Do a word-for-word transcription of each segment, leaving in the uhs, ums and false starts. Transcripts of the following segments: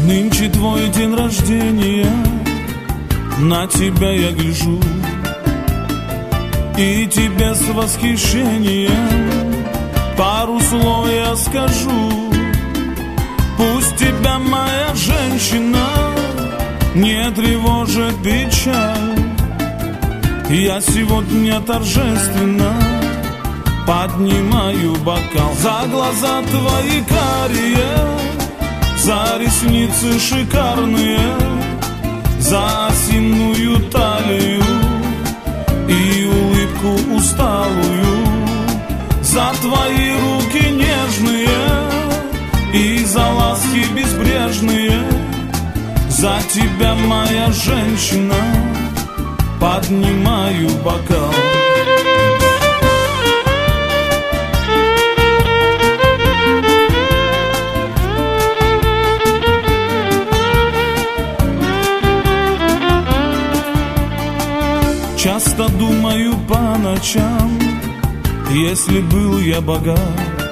Нынче твой день рождения, на тебя я гляжу, и тебе с восхищением пару слов я скажу. Пусть тебя, моя женщина, не тревожит печаль. Я сегодня торжественно поднимаю бокал за глаза твои карие, за ресницы шикарные, за осиную талию и улыбку усталую, за твои руки нежные и за ласки безбрежные. За тебя, моя женщина, поднимаю бокал. Часто думаю по ночам, если был я богат,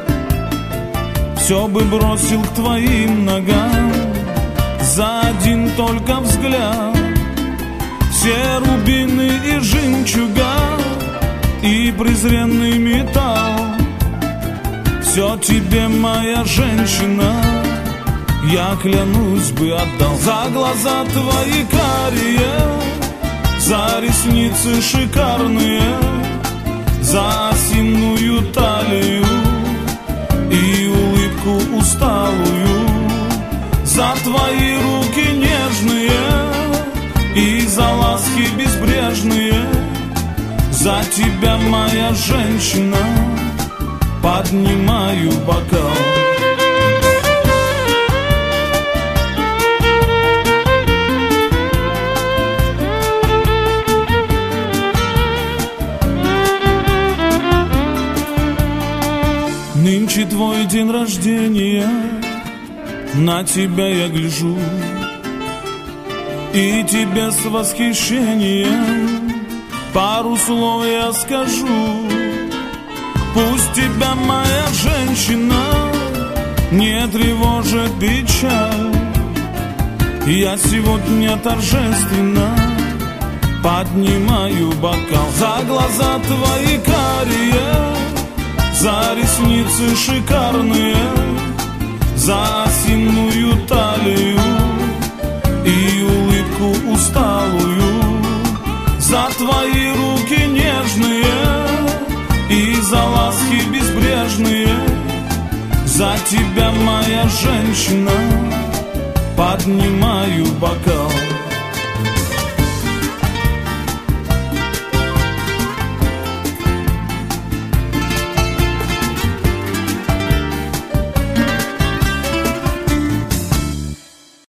все бы бросил к твоим ногам за один только взгляд. Все рубины и жемчуга и презренный металл, все тебе, моя женщина, я клянусь бы отдал. За глаза твои карие, за ресницы шикарные, за осиную талию и улыбку усталую, за твои руки нежные и за ласки безбрежные. За тебя, моя женщина, поднимаю бокал. Нынче твой день рождения, на тебя я гляжу, и тебе с восхищением пару слов я скажу. Пусть тебя, моя женщина, не тревожит печаль. Я сегодня торжественно поднимаю бокал за глаза твои карие, за ресницы шикарные, за осиную талию и улыбку усталую, за твои руки нежные и за ласки безбрежные. За тебя, моя женщина, поднимаю бокал.